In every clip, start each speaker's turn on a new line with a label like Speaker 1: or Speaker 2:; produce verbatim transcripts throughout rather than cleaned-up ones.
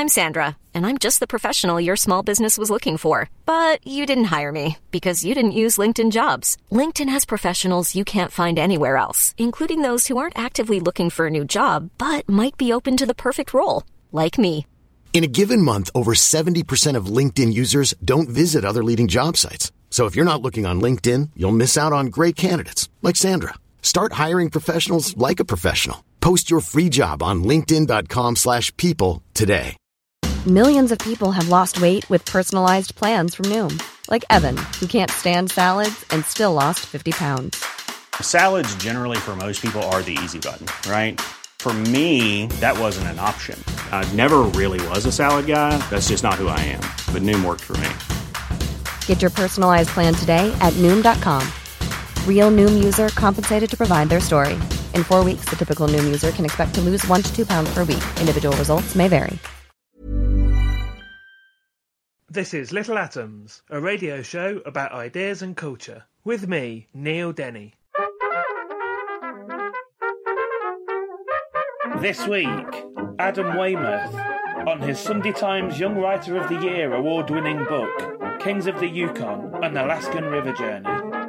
Speaker 1: I'm Sandra, and I'm just the professional your small business was looking for. But you didn't hire me because you didn't use LinkedIn Jobs. LinkedIn has professionals you can't find anywhere else, including those who aren't actively looking for a new job, but might be open to the perfect role, like me.
Speaker 2: In a given month, over seventy percent of LinkedIn users don't visit other leading job sites. So if you're not looking on LinkedIn, you'll miss out on great candidates like Sandra. Start hiring professionals like a professional. Post your free job on linkedin.com slash people today.
Speaker 3: Millions of people have lost weight with personalized plans from Noom. Like Evan, who can't stand salads and still lost fifty pounds.
Speaker 4: Salads generally for most people are the easy button, right? For me, that wasn't an option. I never really was a salad guy. That's just not who I am. But Noom worked for me.
Speaker 3: Get your personalized plan today at Noom dot com. Real Noom user compensated to provide their story. In four weeks, the typical Noom user can expect to lose one to two pounds per week. Individual results may vary.
Speaker 5: This is Little Atoms, a radio show about ideas and culture. With me, Neil Denny. This week, Adam Weymouth on his Sunday Times Young Writer of the Year award-winning book, Kings of the Yukon, An Alaskan River Journey.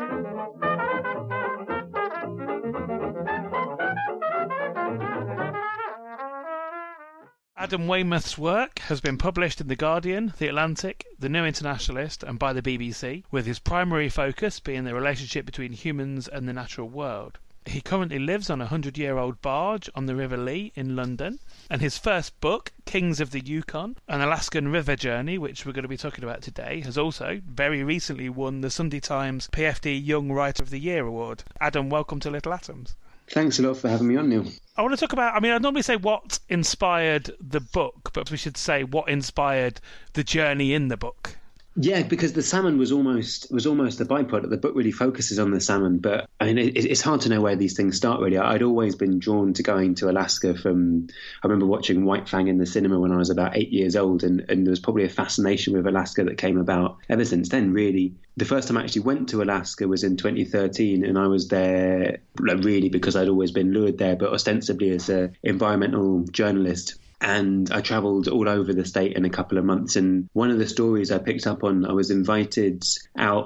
Speaker 5: Adam Weymouth's work has been published in The Guardian, The Atlantic, The New Internationalist and by the B B C, with his primary focus being the relationship between humans and the natural world. He currently lives on a hundred-year-old barge on the River Lee in London, and his first book, Kings of the Yukon, An Alaskan River Journey, which we're going to be talking about today, has also very recently won the Sunday Times P F D Young Writer of the Year award. Adam, welcome to Little Atoms.
Speaker 6: Thanks a lot for having me on, Neil.
Speaker 5: I want to talk about, I mean, I'd normally say what inspired the book, but we should say what inspired the journey in the book.
Speaker 6: Yeah, because the salmon was almost was almost the byproduct. The book really focuses on the salmon, but I mean, it, it's hard to know where these things start, really. I'd always been drawn to going to Alaska from, I remember watching White Fang in the cinema when I was about eight years old, and, and there was probably a fascination with Alaska that came about ever since then, really. The first time I actually went to Alaska was in twenty thirteen, and I was there really because I'd always been lured there, but ostensibly as an environmental journalist. And I travelled all over the state in a couple of months. And one of the stories I picked up on, I was invited out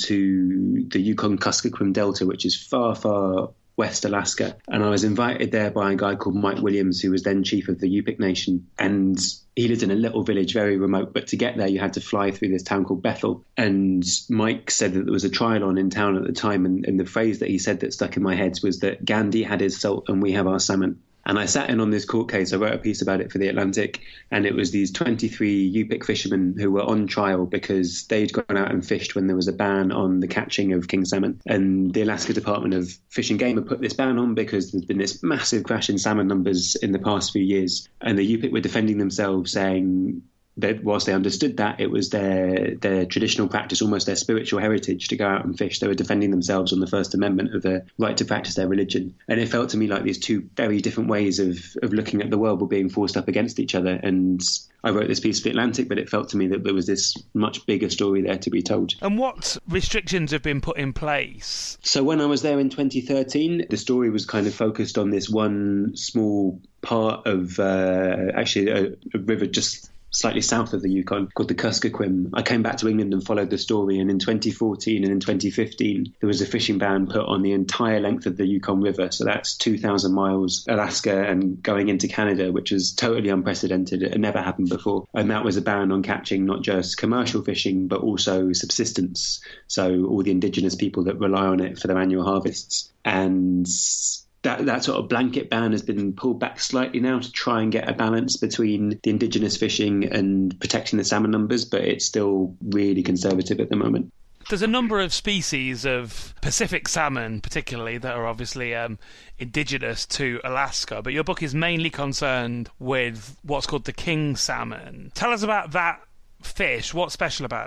Speaker 6: onto the Yukon-Kuskokwim Delta, which is far, far West Alaska. And I was invited there by a guy called Mike Williams, who was then chief of the Yupik Nation. And he lived in a little village, very remote. But to get there, you had to fly through this town called Bethel. And Mike said that there was a trial on in town at the time. And, and the phrase that he said that stuck in my head was that Gandhi had his salt and we have our salmon. And I sat in on this court case. I wrote a piece about it for The Atlantic, and it was these twenty-three Yupik fishermen who were on trial because they'd gone out and fished when there was a ban on the catching of king salmon. And the Alaska Department of Fish and Game had put this ban on because there's been this massive crash in salmon numbers in the past few years. And the Yupik were defending themselves, saying that whilst they understood that, it was their their traditional practice, almost their spiritual heritage, to go out and fish. They were defending themselves on the First Amendment of the right to practice their religion. And it felt to me like these two very different ways of, of looking at the world were being forced up against each other. And I wrote this piece for The Atlantic, but it felt to me that there was this much bigger story there to be told.
Speaker 5: And what restrictions have been put in place?
Speaker 6: So when I was there in twenty thirteen, the story was kind of focused on this one small part of uh, actually a, a river just slightly south of the Yukon called the Kuskokwim. I came back to England and followed the story, and in twenty fourteen and in twenty fifteen there was a fishing ban put on the entire length of the Yukon River, so that's two thousand miles Alaska and going into Canada, which is totally unprecedented. It had never happened before, and that was a ban on catching not just commercial fishing but also subsistence, so all the indigenous people that rely on it for their annual harvests. And That, that sort of blanket ban has been pulled back slightly now to try and get a balance between the indigenous fishing and protecting the salmon numbers, but it's still really conservative at the moment.
Speaker 5: There's a number of species of Pacific salmon, particularly, that are obviously um, indigenous to Alaska, but your book is mainly concerned with what's called the king salmon. Tell us about that fish. What's special about it?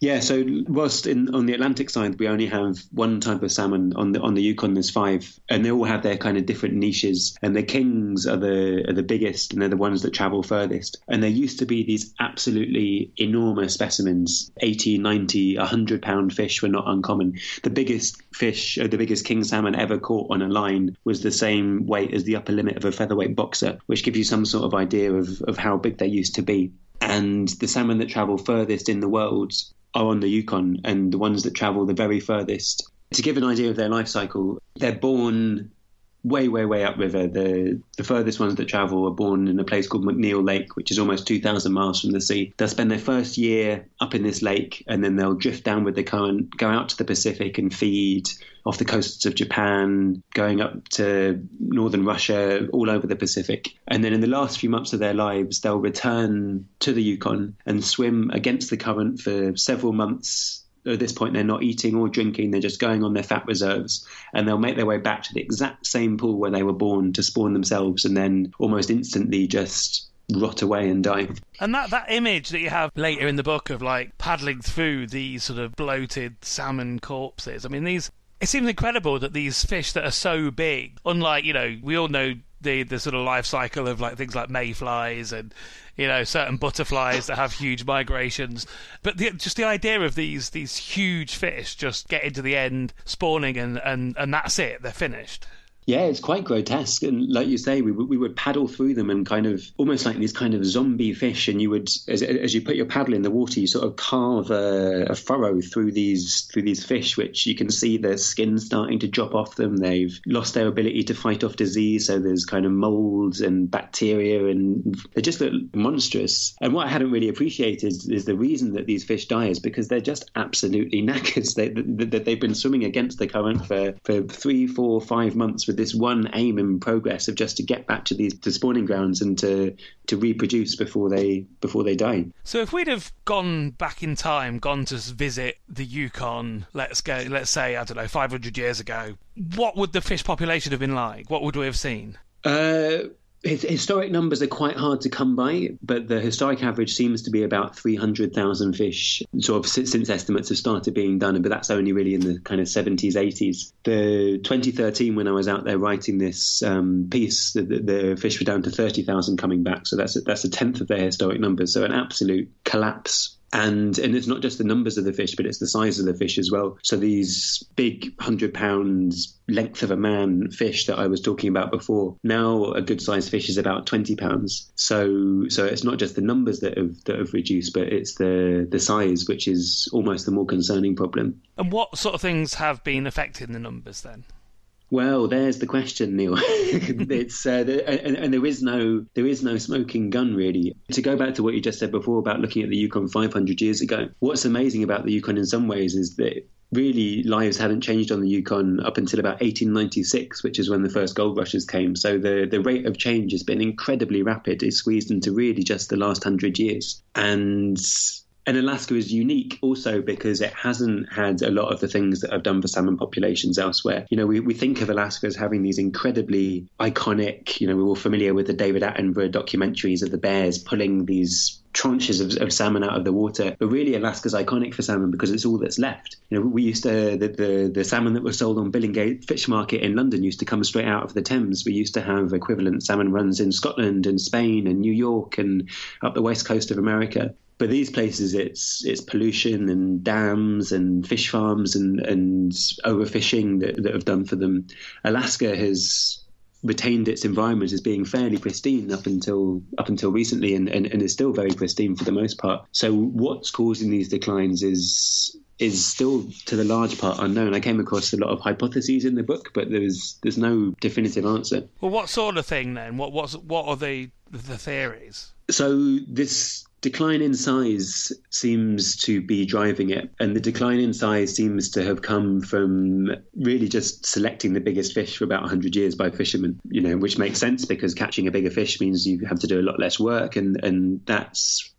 Speaker 6: Yeah, so whilst in, on the Atlantic side, we only have one type of salmon, on the on the Yukon there's five, and they all have their kind of different niches. And the kings are the are the biggest, and they're the ones that travel furthest. And there used to be these absolutely enormous specimens, eighty, ninety, one hundred pound fish were not uncommon. The biggest fish, uh, the biggest king salmon ever caught on a line was the same weight as the upper limit of a featherweight boxer, which gives you some sort of idea of, of how big they used to be. And the salmon that travel furthest in the world are on the Yukon, and the ones that travel the very furthest. To give an idea of their life cycle, they're born way, way, way upriver. The the furthest ones that travel are born in a place called McNeil Lake, which is almost two thousand miles from the sea. They'll spend their first year up in this lake, and then they'll drift down with the current, go out to the Pacific and feed off the coasts of Japan, going up to northern Russia, all over the Pacific. And then in the last few months of their lives, they'll return to the Yukon and swim against the current for several months. At this point, they're not eating or drinking. They're just going on their fat reserves, and they'll make their way back to the exact same pool where they were born to spawn themselves, and then almost instantly just rot away and die.
Speaker 5: And that, that image that you have later in the book of like paddling through these sort of bloated salmon corpses, I mean, these it seems incredible that these fish that are so big, unlike, you know, we all know the the sort of life cycle of like things like mayflies and, you know, certain butterflies that have huge migrations, but the, just the idea of these these huge fish just getting to the end, spawning, and, and, and that's it, they're finished.
Speaker 6: Yeah, it's quite grotesque. And like you say, we, we would paddle through them and kind of almost like these kind of zombie fish. And you would, as, as you put your paddle in the water, you sort of carve a, a furrow through these through these fish, which you can see their skin starting to drop off them. They've lost their ability to fight off disease. So there's kind of molds and bacteria, and they just look monstrous. And what I hadn't really appreciated is, is the reason that these fish die is because they're just absolutely knackers. They, they, they've been swimming against the current for, for three, four, five months with this one aim and progress of just to get back to these to spawning grounds and to to reproduce before they before they die.
Speaker 5: So if we'd have gone back in time, gone to visit the Yukon, let's go, let's say, I don't know, five hundred years ago, what would the fish population have been like? What would we have seen?
Speaker 6: Uh, historic numbers are quite hard to come by, but the historic average seems to be about three hundred thousand fish, sort of since estimates have started being done, but that's only really in the kind of seventies, eighties. The twenty thirteen, when I was out there writing this um, piece, the, the fish were down to thirty thousand coming back, so that's a, that's a tenth of their historic numbers, so an absolute collapse. And and it's not just the numbers of the fish, but it's the size of the fish as well. So these big one hundred pounds length of a man fish that I was talking about before, now a good sized fish is about twenty pounds. So so it's not just the numbers that have that have reduced, but it's the the size, which is almost the more concerning problem.
Speaker 5: And what sort of things have been affecting the numbers then?
Speaker 6: Well, there's the question, Neil. it's uh, the, and, and there is no there is no smoking gun, really. To go back to what you just said before about looking at the Yukon five hundred years ago, what's amazing about the Yukon in some ways is that really lives hadn't changed on the Yukon up until about eighteen ninety-six, which is when the first gold rushes came. So the, the rate of change has been incredibly rapid. It's squeezed into really just the last hundred years. And And Alaska is unique also because it hasn't had a lot of the things that I've done for salmon populations elsewhere. You know, we, we think of Alaska as having these incredibly iconic, you know, we're all familiar with the David Attenborough documentaries of the bears pulling these tranches of, of salmon out of the water. But really, Alaska's iconic for salmon because it's all that's left. You know, we used to, the, the, the salmon that was sold on Billingsgate Fish Market in London used to come straight out of the Thames. We used to have equivalent salmon runs in Scotland and Spain and New York and up the west coast of America. But these places, it's it's pollution and dams and fish farms and, and overfishing that, that have done for them. Alaska has retained its environment as being fairly pristine up until up until recently and, and, and is still very pristine for the most part. So what's causing these declines is is still to the large part unknown. I came across a lot of hypotheses in the book, but there's there's no definitive answer.
Speaker 5: Well, what sort of thing then? What what's, what are the the theories?
Speaker 6: So this decline in size seems to be driving it, and the decline in size seems to have come from really just selecting the biggest fish for about one hundred years by fishermen, you know, which makes sense because catching a bigger fish means you have to do a lot less work, and, and that's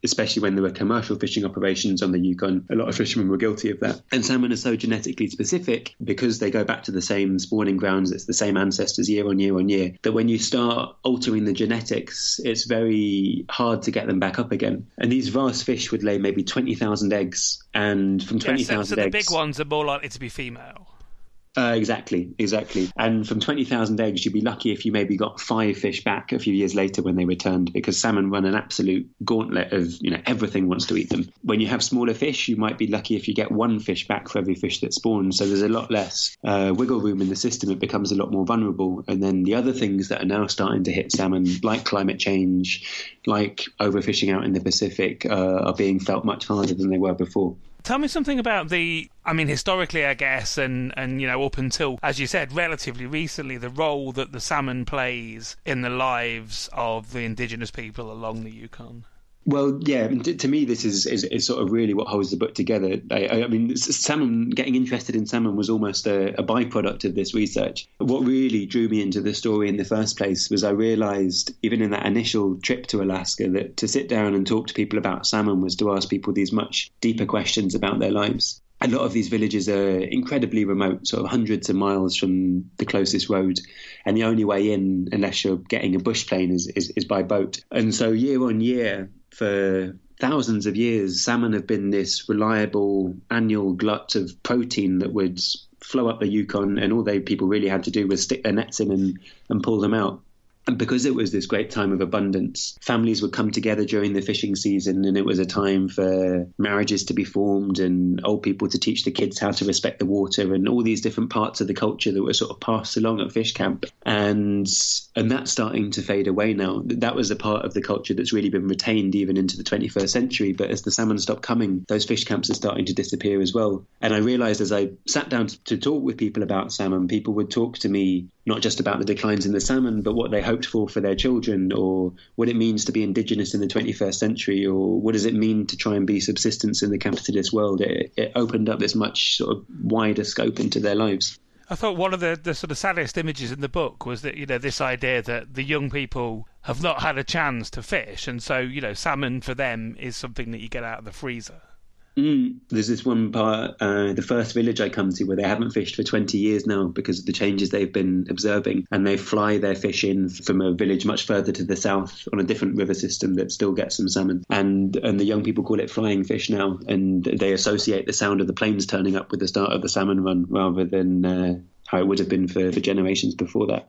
Speaker 6: especially when there were commercial fishing operations on the Yukon. A lot of fishermen were guilty of that. And salmon are so genetically specific because they go back to the same spawning grounds, it's the same ancestors year on year on year, that when you start altering the genetics, it's very hard to get them back up again. And these vast fish would lay maybe twenty thousand eggs, and from twenty thousand
Speaker 5: yeah, so, so
Speaker 6: eggs...
Speaker 5: the big ones are more likely to be female.
Speaker 6: Uh, exactly, exactly. And from twenty thousand eggs, you'd be lucky if you maybe got five fish back a few years later when they returned, because salmon run an absolute gauntlet of, you know, everything wants to eat them. When you have smaller fish, you might be lucky if you get one fish back for every fish that spawns. So there's a lot less uh, wiggle room in the system. It becomes a lot more vulnerable. And then the other things that are now starting to hit salmon, like climate change, like overfishing out in the Pacific, uh, are being felt much harder than they were before.
Speaker 5: Tell me something about the, I mean, historically, I guess, and, and, you know, up until, as you said, relatively recently, the role that the salmon plays in the lives of the indigenous people along the Yukon.
Speaker 6: Well, yeah, to me, this is, is, is sort of really what holds the book together. I, I mean, salmon, getting interested in salmon was almost a, a byproduct of this research. What really drew me into the story in the first place was I realised, even in that initial trip to Alaska, that to sit down and talk to people about salmon was to ask people these much deeper questions about their lives. A lot of these villages are incredibly remote, sort of hundreds of miles from the closest road. And the only way in, unless you're getting a bush plane, is, is, is by boat. And so year on year, for thousands of years, salmon have been this reliable annual glut of protein that would flow up the Yukon, and all they people really had to do was stick their nets in and, and pull them out. And because it was this great time of abundance, families would come together during the fishing season, and it was a time for marriages to be formed and old people to teach the kids how to respect the water, and all these different parts of the culture that were sort of passed along at fish camp. And and that's starting to fade away now. That was a part of the culture that's really been retained even into the twenty-first century. But as the salmon stopped coming, those fish camps are starting to disappear as well. And I realised as I sat down to talk with people about salmon, people would talk to me not just about the declines in the salmon, but what they hoped for for their children, or what it means to be indigenous in the twenty-first century, or what does it mean to try and be subsistence in the capitalist world. It, it opened up this much sort of wider scope into their lives.
Speaker 5: I thought one of the, the sort of saddest images in the book was that, you know, this idea that the young people have not had a chance to fish, and so, you know, salmon for them is something that you get out of the freezer.
Speaker 6: Mm. There's this one part, uh, the first village I come to, where they haven't fished for twenty years now because of the changes they've been observing, and they fly their fish in from a village much further to the south on a different river system that still gets some salmon. And and the young people call it flying fish now, and they associate the sound of the planes turning up with the start of the salmon run rather than uh, how it would have been for, for generations before that.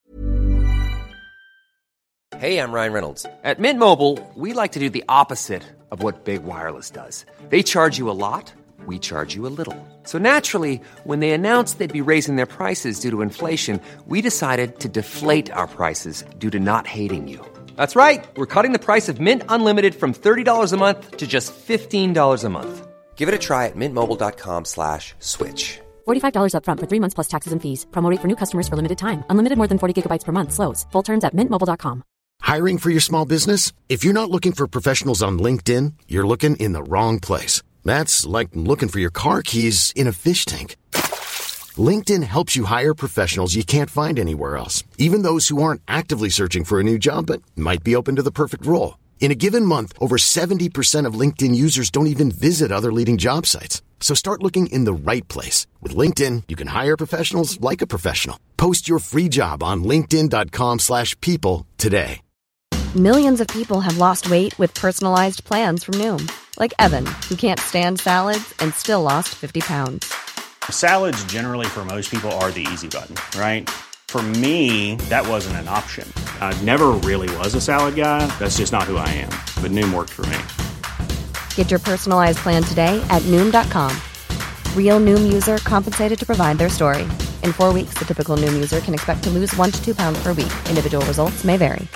Speaker 7: Hey, I'm Ryan Reynolds. At Mint Mobile, we like to do the opposite of what Big Wireless does. They charge you a lot, we charge you a little. So naturally, when they announced they'd be raising their prices due to inflation, we decided to deflate our prices due to not hating you. That's right. We're cutting the price of Mint Unlimited from thirty dollars a month to just fifteen dollars a month. Give it a try at mintmobile.com slash switch.
Speaker 8: forty-five dollars up front for three months plus taxes and fees. Promo rate for new customers for limited time. Unlimited more than forty gigabytes per month. Slows full terms at mint mobile dot com.
Speaker 2: Hiring for your small business? If you're not looking for professionals on LinkedIn, you're looking in the wrong place. That's like looking for your car keys in a fish tank. LinkedIn helps you hire professionals you can't find anywhere else, even those who aren't actively searching for a new job but might be open to the perfect role. In a given month, over seventy percent of LinkedIn users don't even visit other leading job sites. So start looking in the right place. With LinkedIn, you can hire professionals like a professional. Post your free job on linkedin.com slash people today.
Speaker 3: Millions of people have lost weight with personalized plans from Noom. Like Evan, who can't stand salads and still lost fifty pounds.
Speaker 4: Salads generally for most people are the easy button, right? For me, that wasn't an option. I never really was a salad guy. That's just not who I am. But Noom worked for me.
Speaker 3: Get your personalized plan today at Noom dot com. Real Noom user compensated to provide their story. In four weeks, the typical Noom user can expect to lose one to two pounds per week. Individual results may vary.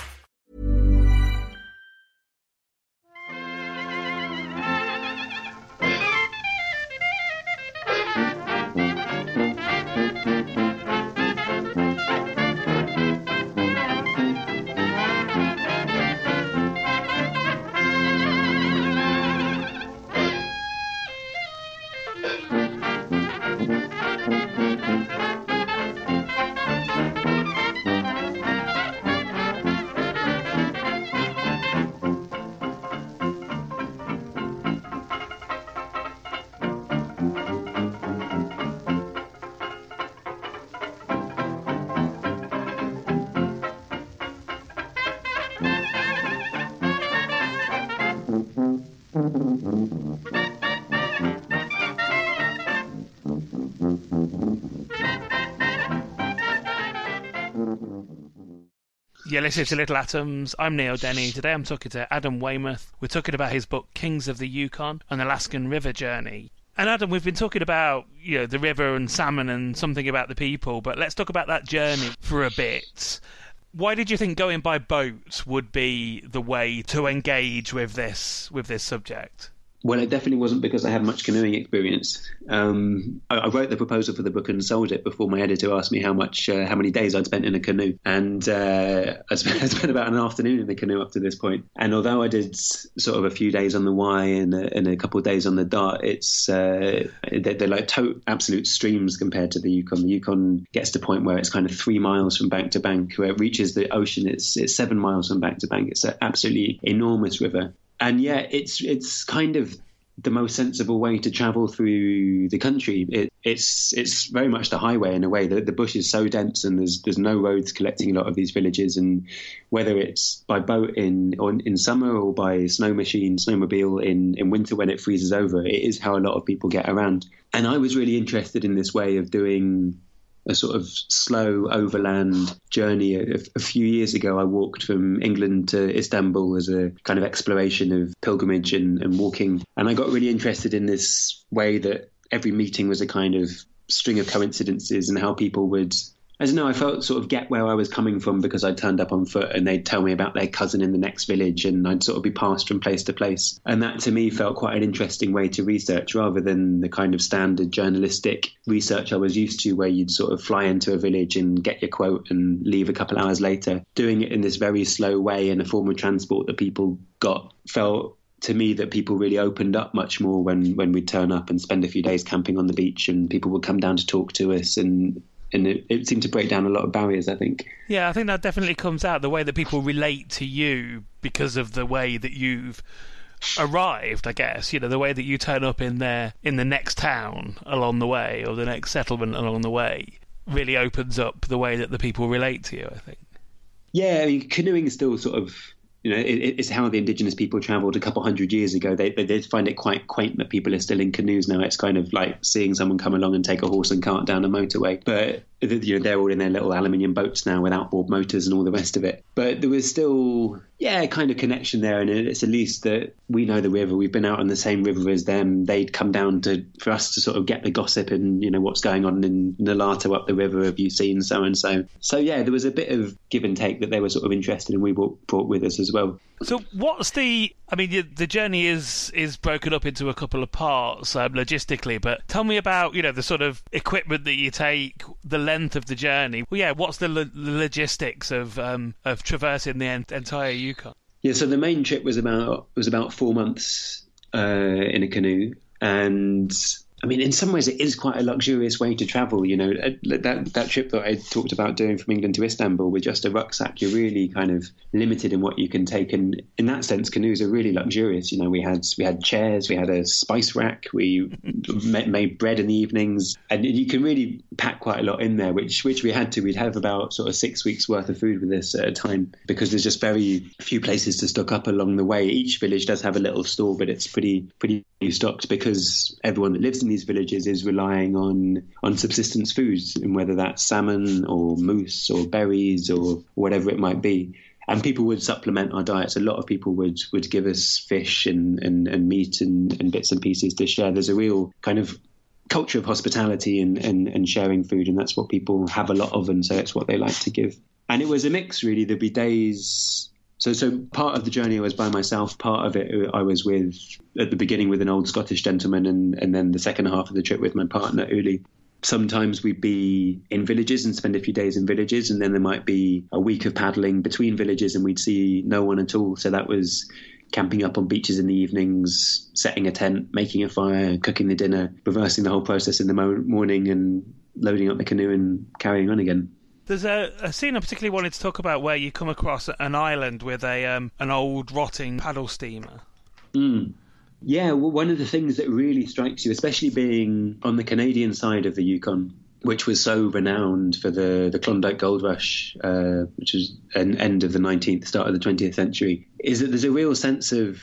Speaker 5: Yeah, listen to Little Atoms. I'm Neil Denny. Today I'm talking to Adam Weymouth. We're talking about his book Kings of the Yukon, an Alaskan River Journey. And Adam, we've been talking about, you know, the river and salmon and something about the people, but let's talk about that journey for a bit. Why did you think going by boat would be the way to engage with this with this subject?
Speaker 6: Well, it definitely wasn't because I had much canoeing experience. Um, I, I wrote the proposal for the book and sold it before my editor asked me how much, uh, how many days I'd spent in a canoe. And uh, I, spent, I spent about an afternoon in the canoe up to this point. And although I did sort of a few days on the Wye and a, and a couple of days on the Dart, it's uh, they're, they're like to- absolute streams compared to the Yukon. The Yukon gets to a point where it's kind of three miles from bank to bank. Where it reaches the ocean, it's it's seven miles from bank to bank. It's an absolutely enormous river. And yeah, it's it's kind of the most sensible way to travel through the country. It, it's it's very much the highway in a way. The, the bush is so dense and there's there's no roads connecting a lot of these villages. And whether it's by boat in or in summer or by snow machine, snowmobile in, in winter when it freezes over, it is how a lot of people get around. And I was really interested in this way of doing a sort of slow overland journey. A, a few years ago, I walked from England to Istanbul as a kind of exploration of pilgrimage and, and walking. And I got really interested in this way that every meeting was a kind of string of coincidences and how people would, I don't know, I felt sort of get where I was coming from because I turned up on foot and they'd tell me about their cousin in the next village and I'd sort of be passed from place to place. And that to me felt quite an interesting way to research rather than the kind of standard journalistic research I was used to where you'd sort of fly into a village and get your quote and leave a couple hours later. Doing it in this very slow way in a form of transport that people got felt to me that people really opened up much more when, when we'd turn up and spend a few days camping on the beach and people would come down to talk to us and And it, it seemed to break down a lot of barriers, I think.
Speaker 5: Yeah, I think that definitely comes out, the way that people relate to you because of the way that you've arrived, I guess. You know, the way that you turn up in their in the next town along the way or the next settlement along the way really opens up the way that the people relate to you, I think.
Speaker 6: Yeah, I mean, canoeing is still sort of, you know, it, it's how the indigenous people travelled a couple hundred years ago. They, they did find it quite quaint that people are still in canoes now. It's kind of like seeing someone come along and take a horse and cart down a motorway. But, you know, they're all in their little aluminium boats now with outboard motors and all the rest of it. But there was still, yeah, kind of connection there. And it's at least that we know the river. We've been out on the same river as them. They'd come down to for us to sort of get the gossip and, you know, what's going on in Nulato up the river. Have you seen so-and-so? So, yeah, there was a bit of give and take that they were sort of interested in. We brought, brought with us as well.
Speaker 5: So what's the, I mean, the journey is is broken up into a couple of parts um, logistically, but tell me about, you know, the sort of equipment that you take, the length of the journey. Well, yeah, what's the, lo- the logistics of um, of traversing the en- entire Yukon? Yeah,
Speaker 6: so the main trip was about was about four months uh, in a canoe, and I mean, in some ways, it is quite a luxurious way to travel. You know, that that trip that I talked about doing from England to Istanbul with just a rucksack, you're really kind of limited in what you can take. And in that sense, canoes are really luxurious. You know, we had we had chairs, we had a spice rack, we made bread in the evenings, and you can really pack quite a lot in there. Which which we had to. We'd have about sort of six weeks worth of food with us at a time because there's just very few places to stock up along the way. Each village does have a little store, but it's pretty pretty stocked because everyone that lives in these villages is relying on on subsistence foods, and whether that's salmon or moose or berries or whatever it might be. And people would supplement our diets. A lot of people would would give us fish and, and, and meat and, and bits and pieces to share. There's a real kind of culture of hospitality and, and, and sharing food, and that's what people have a lot of, and so it's what they like to give. And it was a mix, really. There'd be days... So so part of the journey I was by myself, part of it I was with, at the beginning with an old Scottish gentleman, and, and then the second half of the trip with my partner, Uli. Sometimes we'd be in villages and spend a few days in villages, and then there might be a week of paddling between villages and we'd see no one at all. So that was camping up on beaches in the evenings, setting a tent, making a fire, cooking the dinner, reversing the whole process in the mo- morning and loading up the canoe and carrying on again.
Speaker 5: There's a, a scene I particularly wanted to talk about where you come across an island with a um, an old rotting paddle steamer.
Speaker 6: Mm. Yeah, well, one of the things that really strikes you, especially being on the Canadian side of the Yukon, which was so renowned for the, the Klondike Gold Rush, uh, which was an end of the nineteenth, start of the twentieth century, is that there's a real sense of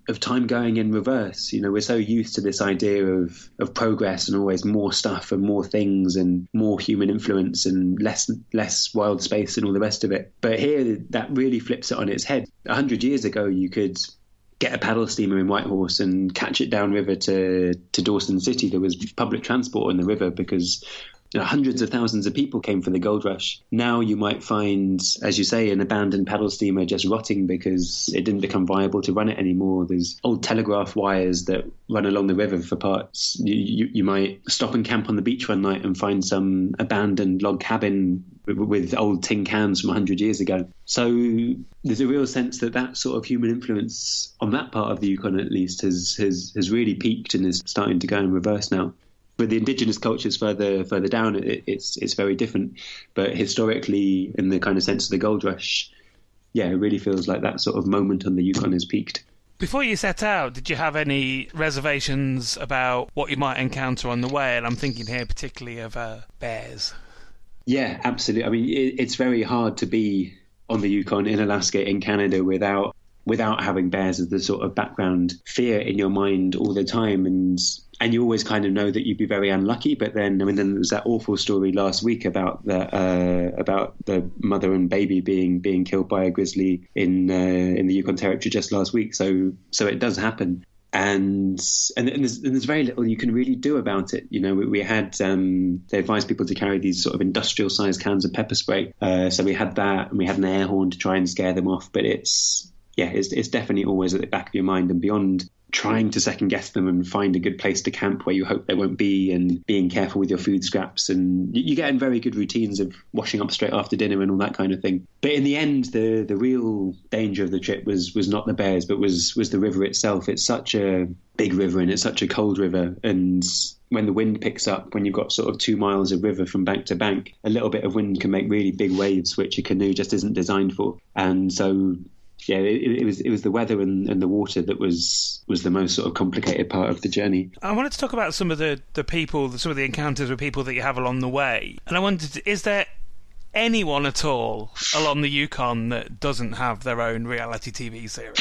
Speaker 6: of time going in reverse. You know, we're so used to this idea of, of progress and always more stuff and more things and more human influence and less less wild space and all the rest of it. But here, that really flips it on its head. A hundred years ago, you could get a paddle steamer in Whitehorse and catch it downriver to, to Dawson City. There was public transport on the river because you know, hundreds of thousands of people came for the gold rush. Now you might find, as you say, an abandoned paddle steamer just rotting because it didn't become viable to run it anymore. There's old telegraph wires that run along the river for parts. You, you, you might stop and camp on the beach one night and find some abandoned log cabin with, with old tin cans from one hundred years ago. So there's a real sense that that sort of human influence on that part of the Yukon, at least, has, has, has really peaked and is starting to go in reverse now. With the indigenous cultures further further down, it, it's it's very different. But historically, in the kind of sense of the gold rush, yeah, it really feels like that sort of moment on the Yukon has peaked.
Speaker 5: Before you set out, did you have any reservations about what you might encounter on the way? And I'm thinking here particularly of uh, bears.
Speaker 6: Yeah, absolutely. I mean, it, it's very hard to be on the Yukon, in Alaska, in Canada, without without having bears as the sort of background fear in your mind all the time. And and you always kind of know that you'd be very unlucky. But then, I mean, then there was that awful story last week about the uh, about the mother and baby being being killed by a grizzly in uh, in the Yukon Territory just last week. So so it does happen. And and, and, there's, and there's very little you can really do about it. You know, we, we had um, they advised people to carry these sort of industrial-sized cans of pepper spray. Uh, so we had that, and we had an air horn to try and scare them off. But it's yeah, it's, it's definitely always at the back of your mind, and beyond trying to second guess them and find a good place to camp where you hope they won't be, and being careful with your food scraps. And you, you get in very good routines of washing up straight after dinner and all that kind of thing. But in the end, the the real danger of the trip was was not the bears, but was was the river itself. It's such a big river, and it's such a cold river. And when the wind picks up, when you've got sort of two miles of river from bank to bank, a little bit of wind can make really big waves, which a canoe just isn't designed for. And so yeah, it, it was it was the weather and, and the water that was was the most sort of complicated part of the journey.
Speaker 5: I wanted to talk about some of the, the people, some of the encounters with people that you have along the way. And I wondered, is there anyone at all along the Yukon that doesn't have their own reality T V series?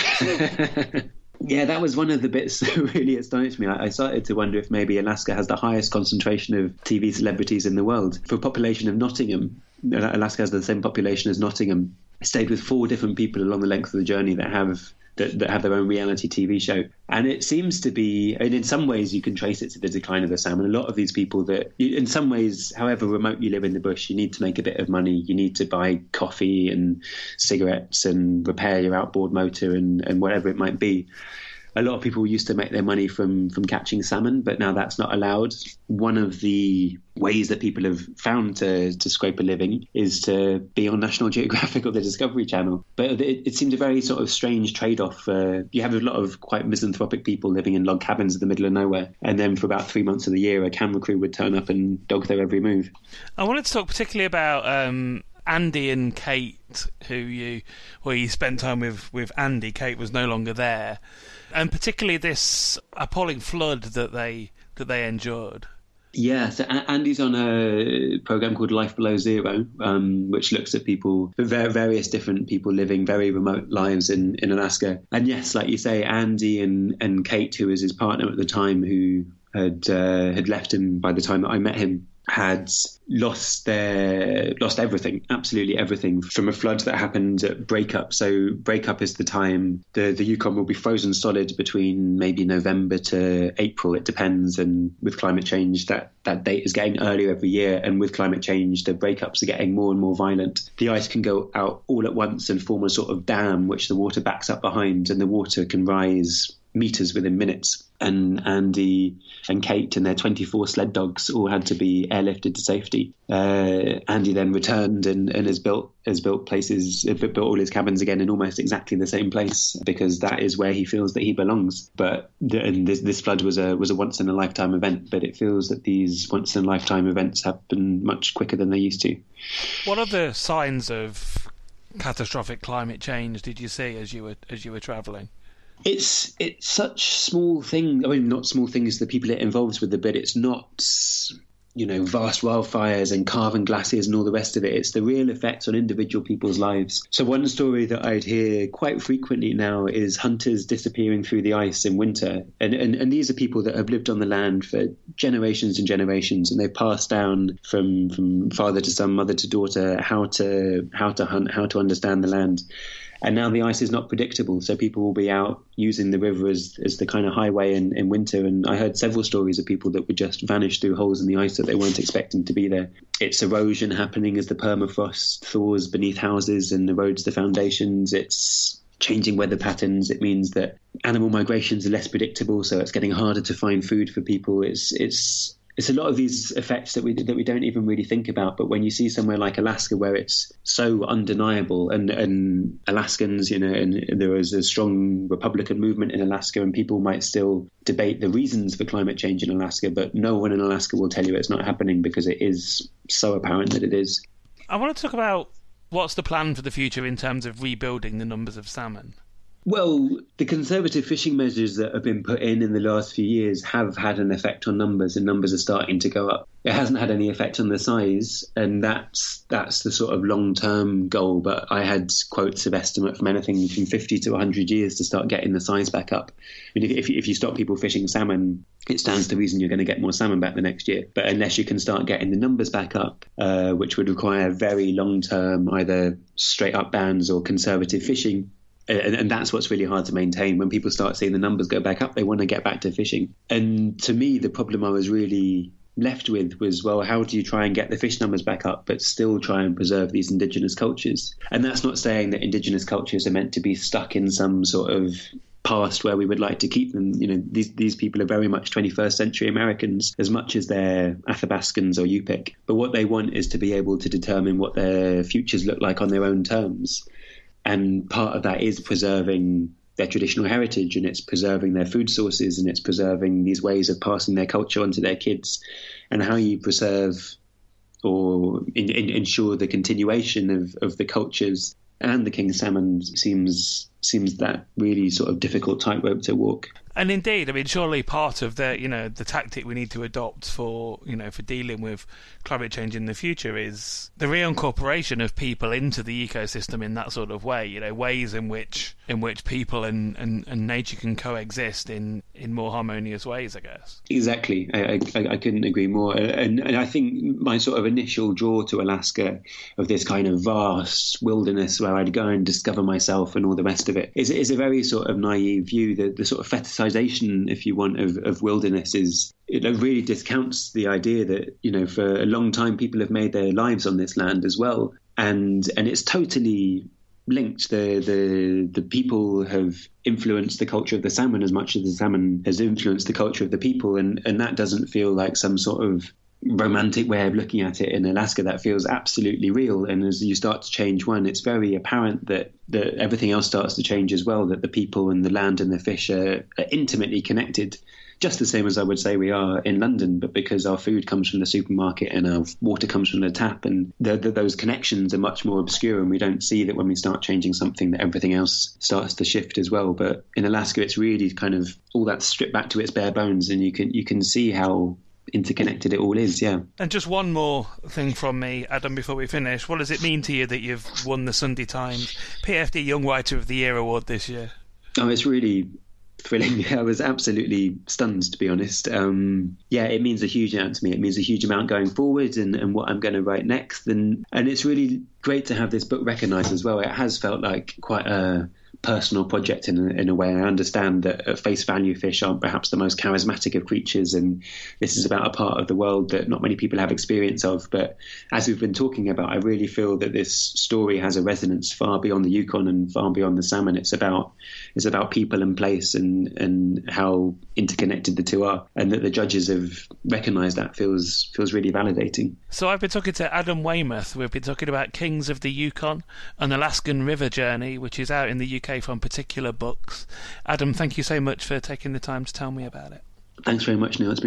Speaker 6: Yeah, that was one of the bits that really astonished me. I started to wonder if maybe Alaska has the highest concentration of T V celebrities in the world. For a population of Nottingham, Alaska has the same population as Nottingham. I stayed with four different people along the length of the journey that have that, that have their own reality T V show. And it seems to be, and in some ways you can trace it to the decline of the salmon. A lot of these people that, in some ways, however remote you live in the bush, you need to make a bit of money. You need to buy coffee and cigarettes and repair your outboard motor and, and whatever it might be. A lot of people used to make their money from, from catching salmon, but now that's not allowed. One of the ways that people have found to, to scrape a living is to be on National Geographic or the Discovery Channel. But it, it seems a very sort of strange trade-off. Uh, you have a lot of quite misanthropic people living in log cabins in the middle of nowhere, and then for about three months of the year, a camera crew would turn up and dog their every move. I
Speaker 5: wanted to talk particularly about Um... Andy and Kate, who you, well, you spent time with, with Andy. Kate was no longer there, and particularly this appalling flood that they that they endured.
Speaker 6: Yeah, so Andy's on a program called Life Below Zero, um, which looks at people, various different people living very remote lives in, in Alaska. And yes, like you say, Andy and, and Kate, who was his partner at the time, who had uh, had left him by the time that I met him, had lost their lost everything, absolutely everything, from a flood that happened at breakup. So breakup is the time the, the Yukon will be frozen solid between maybe November to April. It depends. And with climate change, that, that date is getting earlier every year. And with climate change, the breakups are getting more and more violent. The ice can go out all at once and form a sort of dam, which the water backs up behind, and the water can rise meters within minutes. And Andy and Kate and their twenty-four sled dogs all had to be airlifted to safety. Uh, Andy then returned and, and has built has built places, built all his cabins again in almost exactly the same place, because that is where he feels that he belongs. But the, and this, this flood was a was a once in a lifetime event. But it feels that these once in a lifetime events happen much quicker than they used to.
Speaker 5: What other signs of catastrophic climate change did you see as you were as you were travelling?
Speaker 6: It's it's such small thing. I mean, not small things, the people it involves with the, but it's not you know, vast wildfires and carven glaciers and all the rest of it. It's the real effects on individual people's lives. So one story that I'd hear quite frequently now is hunters disappearing through the ice in winter. And, and, and these are people that have lived on the land for generations and generations, and they've passed down from, from father to son, mother to daughter, how to, how to hunt, how to understand the land. And now the ice is not predictable, so people will be out using the river as, as the kind of highway in, in winter. And I heard several stories of people that would just vanish through holes in the ice that they weren't expecting to be there. It's erosion happening as the permafrost thaws beneath houses and erodes the foundations. It's changing weather patterns. It means that animal migrations are less predictable, so it's getting harder to find food for people. It's it's It's a lot of these effects that we that we don't even really think about. But when you see somewhere like Alaska, where it's so undeniable, and, and Alaskans, you know, and there is a strong Republican movement in Alaska, and people might still debate the reasons for climate change in Alaska, but no one in Alaska will tell you it's not happening because it is so apparent that it is.
Speaker 5: I want to talk about what's the plan for the future in terms of rebuilding the numbers of salmon.
Speaker 6: Well, the conservative fishing measures that have been put in in the last few years have had an effect on numbers, and numbers are starting to go up. It hasn't had any effect on the size, and that's that's the sort of long-term goal. But I had quotes of estimate from anything from fifty to one hundred years to start getting the size back up. I mean, if, if you stop people fishing salmon, it stands to reason you're going to get more salmon back the next year. But unless you can start getting the numbers back up, uh, which would require very long-term either straight-up bans or conservative fishing, And, and that's what's really hard to maintain. When people start seeing the numbers go back up, they want to get back to fishing. And to me, the problem I was really left with was, well, how do you try and get the fish numbers back up, but still try and preserve these indigenous cultures? And that's not saying that indigenous cultures are meant to be stuck in some sort of past where we would like to keep them. You know, these these people are very much twenty-first century Americans as much as they're Athabascans or Yupik. But what they want is to be able to determine what their futures look like on their own terms. And part of that is preserving their traditional heritage, and it's preserving their food sources, and it's preserving these ways of passing their culture on to their kids. And how you preserve or in, in, ensure the continuation of, of the cultures and the king salmon seems seems that really sort of difficult tightrope to walk.
Speaker 5: And indeed, I mean, surely part of the, you know, the tactic we need to adopt for, you know, for dealing with climate change in the future is the reincorporation of people into the ecosystem in that sort of way. You know, ways in which in which people and, and, and nature can coexist in, in more harmonious ways, I guess.
Speaker 6: Exactly. I, I, I couldn't agree more. And, and I think my sort of initial draw to Alaska of this kind of vast wilderness where I'd go and discover myself and all the rest of it is, is a very sort of naive view. The, the sort of fetishization, if you want, of, of wilderness is, it really discounts the idea that, you know, for a long time people have made their lives on this land as well. And and it's totally linked. The, the the people have influenced the culture of the salmon as much as the salmon has influenced the culture of the people. And, and that doesn't feel like some sort of romantic way of looking at it in Alaska. That feels absolutely real. And as you start to change one, it's very apparent that, that everything else starts to change as well, that the people and the land and the fish are, are intimately connected. Just the same as I would say we are in London, but because our food comes from the supermarket and our water comes from the tap, and the, the, those connections are much more obscure, and we don't see that when we start changing something that everything else starts to shift as well. But in Alaska, it's really kind of all that stripped back to its bare bones, and you can you can see how interconnected it all is, yeah.
Speaker 5: And just one more thing from me, Adam, before we finish. What does it mean to you that you've won the Sunday Times P F D Young Writer of the Year award this year?
Speaker 6: Oh, it's really thrilling. I was absolutely stunned, to be honest. Um, yeah, it means a huge amount to me. It means a huge amount going forward and, and what I'm going to write next. And, and it's really great to have this book recognised as well. It has felt like quite a personal project in a, in a way. I understand that at face value, fish aren't perhaps the most charismatic of creatures, and this is about a part of the world that not many people have experience of. But as we've been talking about, I really feel that this story has a resonance far beyond the Yukon and far beyond the salmon. It's about it's about people and place and and how interconnected the two are, and that the judges have recognised that feels feels really validating.
Speaker 5: So I've been talking to Adam Weymouth. We've been talking about Kings of the Yukon, an Alaskan river journey, which is out in the U K from Particular Books. Adam, thank you so much for taking the time to tell me about it.
Speaker 6: Thanks very much, Neil. It's been great.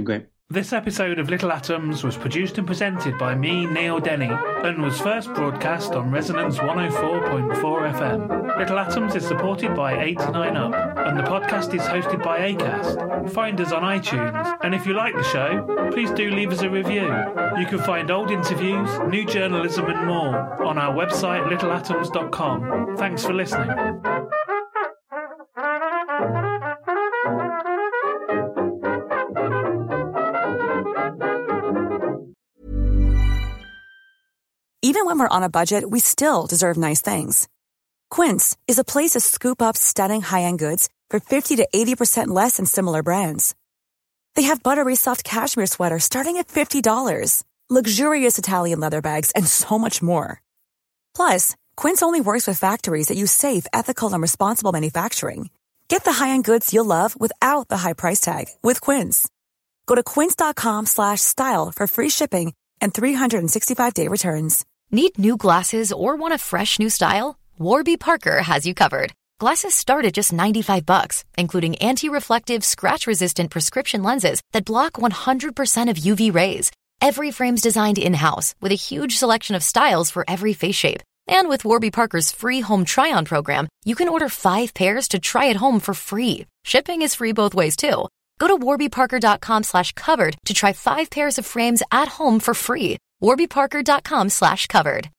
Speaker 5: This episode of Little Atoms was produced and presented by me, Neil Denny, and was first broadcast on Resonance one oh four point four F M. Little Atoms is supported by eighty-nine up, and the podcast is hosted by Acast. Find us on iTunes, and if you like the show, please do leave us a review. You can find old interviews, new journalism and more on our website little atoms dot com. Thanks for listening.
Speaker 9: Even when we're on a budget, we still deserve nice things. Quince is a place to scoop up stunning high-end goods for fifty to eighty percent less than similar brands. They have buttery soft cashmere sweaters starting at fifty dollars, luxurious Italian leather bags, and so much more. Plus, Quince only works with factories that use safe, ethical, and responsible manufacturing. Get the high-end goods you'll love without the high price tag with Quince. Go to quince.com slash style for free shipping and three sixty-five day returns.
Speaker 1: Need new glasses or want a fresh new style? Warby Parker has you covered. Glasses start at just ninety-five bucks, including anti-reflective, scratch-resistant prescription lenses that block one hundred percent of U V rays. Every frame's designed in-house with a huge selection of styles for every face shape. And with Warby Parker's free home try-on program, you can order five pairs to try at home for free. Shipping is free both ways, too. Go to warbyparker.com slash covered to try five pairs of frames at home for free. warbyparker.com slash covered.